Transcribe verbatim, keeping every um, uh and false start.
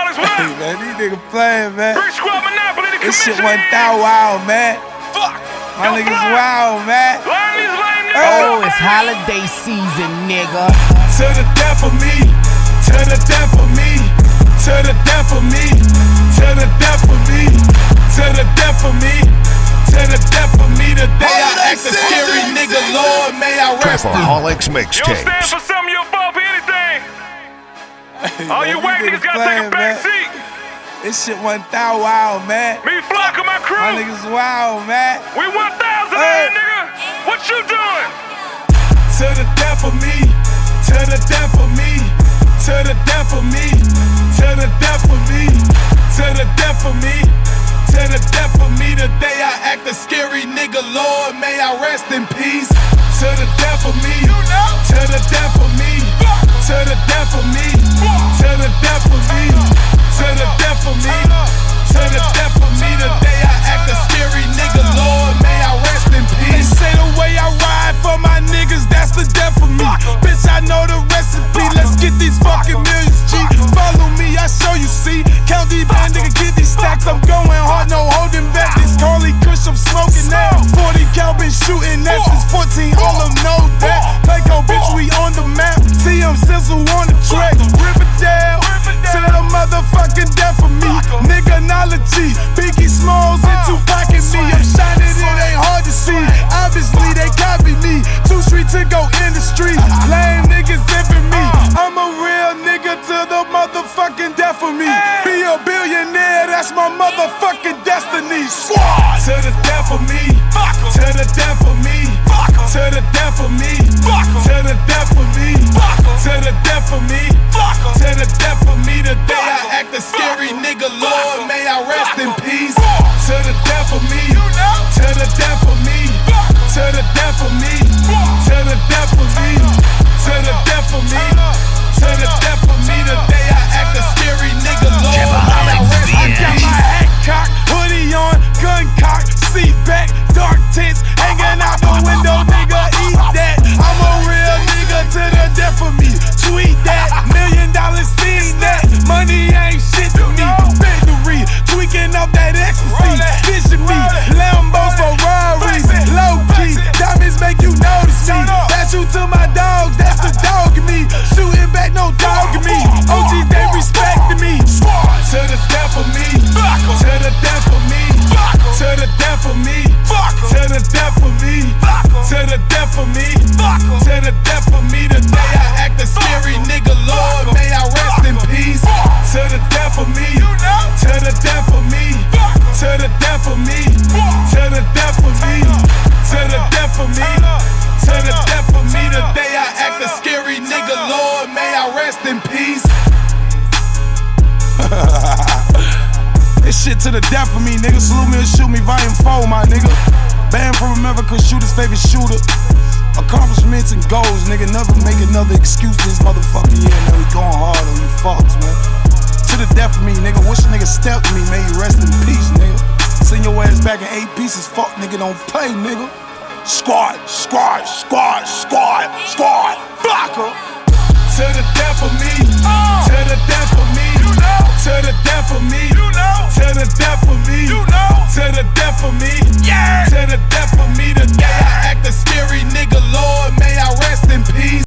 Alex, what Hey, up? man, these niggas playing, man. Brick Squad Monopoly, the This shit commission. went that wild, man. Fuck. My Yo, niggas Fly. wild, man. Line these lame niggas Oh, up, it's baby. holiday season, nigga. To the death of me, to the death of me, to the death of me, to the death of me, to the death of me, to the death of me. The day I act a scary nigga, Lord, may I rest in Trapaholics You don't stand mixtapes. for something, you'll fall for anything. All Man, you these white niggas gotta take a playing, back man. seat. This shit went that wild, man. Me, Flock, and my crew. My niggas wild, man. We one thousand Hey. there, nigga. What you doing? To the death of me, to the death of me, to the death of me, to the death of me, to the death of me, to the death of me. The day I act a scary nigga, Lord, may I rest in peace. To the death of me, to the death of me, to the death of me, to the death of me, to the death of me, to the death of me. The day I act a scary nigga, Lord, may I rest in peace. They say the way I ride for my niggas, that's the death of me. Bitch, I know the recipe. Let's get these fucking millions, G. Follow me, I show you, see. Count these band, nigga, get these stacks. I'm going hard, no holding back. This Carly Kush, I'm smoking that. forty cal been shooting that since fourteen. All of them know that. Playco, bitch, we on the map. T M Sizzle on the track. Riverdale to the motherfucking death of me. Nigga, knowledge, Biggie Smalls and Tupac and me. I'm shining, it ain't hard to see. Obviously, they copy me. Two street to go in the street. Lame niggas zipping me. I'm a real nigga to the motherfucking death of me. Be a billionaire, that's my motherfucking destiny. Squad to the death of me. To the death of me. To the death of me. To the death of me. To the death of me. To the death of me. The day I act a scary nigga, Lord, may I rest in peace. To the death of me. To the death of me. To the death of me. To the death of me. To the death of me. To the death of me. The day I act a scary nigga, Lord, may I rest in peace. I got my hat cocked, hoodie on, gun cocked, seat back, dark tents, hanging out the window, nigga, eat that. I'm a real nigga to the death of me. Tweet that, million dollars seen that. Money ain't shit to me. Victory, tweaking up that ecstasy. Vision me, Lambos, Ferraris, low key. Diamonds make you notice me. That's you to my dogs, that's the dog in me. Shooting back, no dog in me. O Gs, they respecting me. To the death of me. To the death of me. To the death of me. To the death of me. To the death of me. To the death of me. The day I act a scary nigga, Lord, may I rest in peace. To the death of me. To the death of me. To the death of me. To the death of me. To the death of me. To the death of me. The day I act a scary nigga, Lord, may I rest in peace. This shit to the death of me, nigga. Salute me or shoot me, volume four, my nigga. Banned from America, shooter's favorite shooter. Accomplishments and goals, nigga. Never make another excuse this motherfucker. Yeah, man, we going hard on you fucks, man. To the death of me, nigga. Wish a nigga stepped me, may you rest in peace, nigga. Send your ass back in eight pieces, fuck, nigga. Don't play, nigga. Squad, squad, squad, squad, squad.